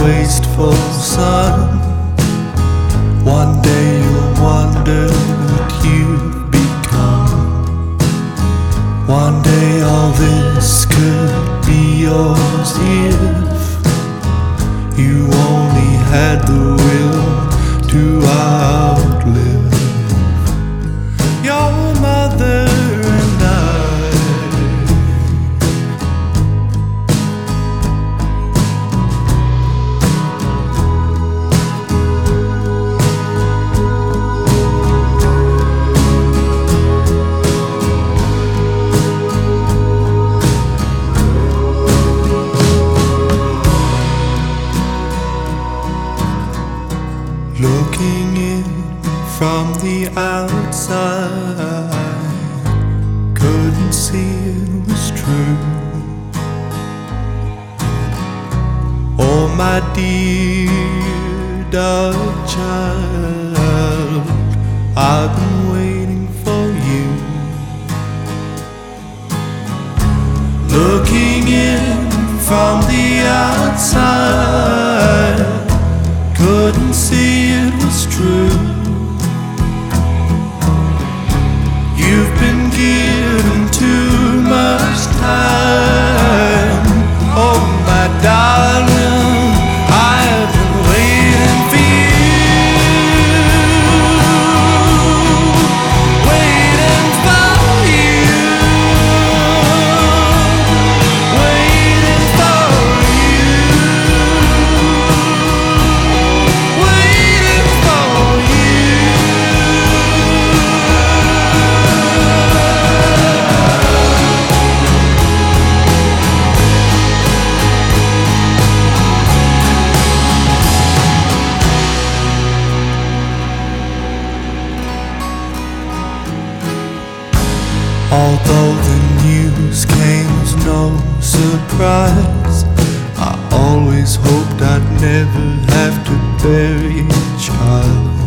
wasteful sun. One day you'll wonder what you've become. One day all this could be yours if you only had the will to outlive your mother and I. Looking in from the outside, couldn't see it was true. Oh, my dear dark child, I've been waiting for you. Looking in from the outside, couldn't see it was true. You've been given too much time. Oh, my darling, I've been waiting for you, waiting for you, waiting for you, waiting for you. Although the news came as no surprise, I always hoped I'd never have to bury a child.